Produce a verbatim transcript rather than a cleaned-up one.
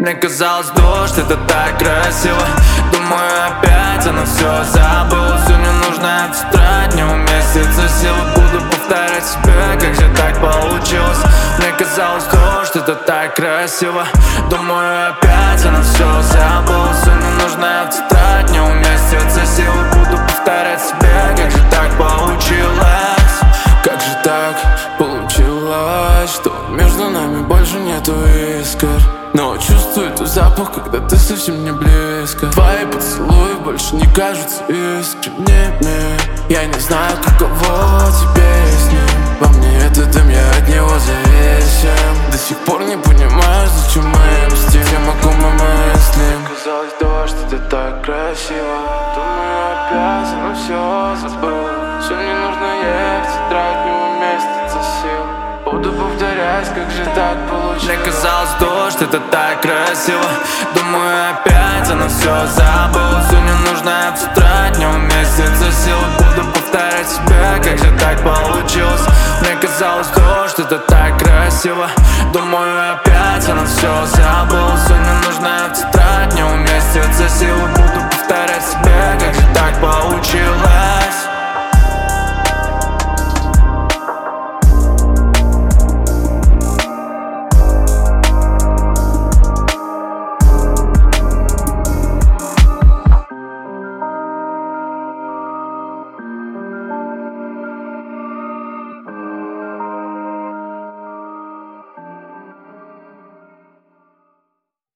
Мне казалось, дождь, это так красиво. Думаю, опять она все забыла. Все не нужно отстранить, не уместится силы. Буду повторять себе, как же так получилось. Мне казалось, дождь, это так красиво. Думаю, опять она все забыла. Все не нужно отстранить, не уместится силы. Буду повторять себе, как же так получилось. Как же так получилось, что между нами больше нету искр, но чувствую твой запах, когда ты совсем не близко. Твои поцелуи больше не кажутся искренними. Я не знаю, каково тебе с ним. Во мне этот дым, я от него зависим. До сих пор не понимаю, зачем мы мстим. Всем о ком мы мыслим. Казалось, дождь, это так красиво. Думаю, опять она все забыла. Все не нужно ехать, тратить не уместится сил. Буду повторять, как же так получилось. Мне казалось, дождь, это так красиво. Думаю, опять она все забыла. Все не нужно отстранить, не уместится силы. Буду повторять себе, как же так получилось. Мне казалось, дождь, это так красиво. Думаю, опять она все забыла. Все не нужно отстранить, не уместится силы. Буду повторять себе, как же так получилось.